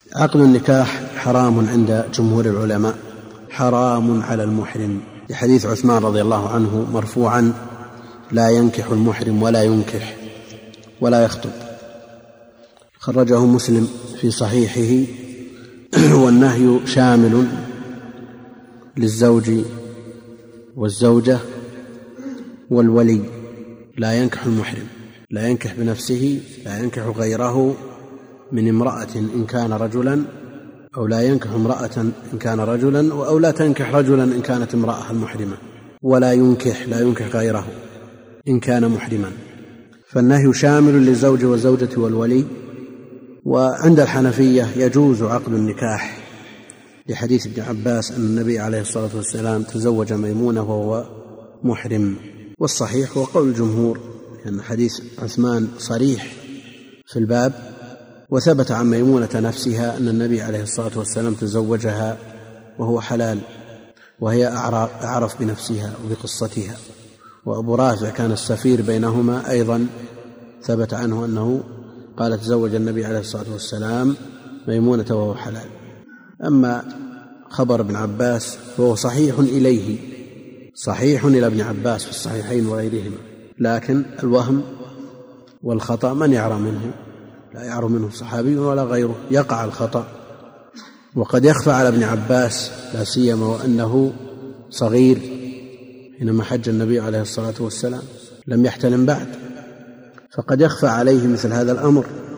عقد النكاح حرام عند جمهور العلماء، حرام على المحرم، لحديث عثمان رضي الله عنه مرفوعا: لا ينكح المحرم ولا ينكح ولا يخطب. خرجه مسلم في صحيحه. والنهي شامل للزوج والزوجة والولي. لا ينكح المحرم، لا ينكح بنفسه، لا ينكح غيره من امرأة إن كان رجلا، أو لا ينكح امرأة إن كان رجلا، أو لا تنكح رجلا إن كانت امرأة محرمة، ولا ينكح، لا ينكح غيره إن كان محرما. فالنهي شامل للزوج والزوجة والولي. وعند الحنفية يجوز عقد النكاح لحديث ابن عباس أن النبي عليه الصلاة والسلام تزوج ميمونة وهو محرم. والصحيح هو قول الجمهور، لأن حديث عثمان صريح في الباب، وثبت عن ميمونة نفسها أن النبي عليه الصلاة والسلام تزوجها وهو حلال، وهي أعرف بنفسها وبقصتها. وأبو رافع كان السفير بينهما أيضا، ثبت عنه أنه قال تزوج النبي عليه الصلاة والسلام ميمونة وهو حلال. أما خبر ابن عباس فهو صحيح إليه، صحيح إلى ابن عباس في الصحيحين وغيرهما، لكن الوهم والخطأ من يعرى منه؟ لا يعرى منه صحابي ولا غيره، يقع الخطأ وقد يخفى على ابن عباس، لا سيما وأنه صغير حينما حج النبي عليه الصلاة والسلام، لم يحتلم بعد، فقد يخفى عليه مثل هذا الأمر.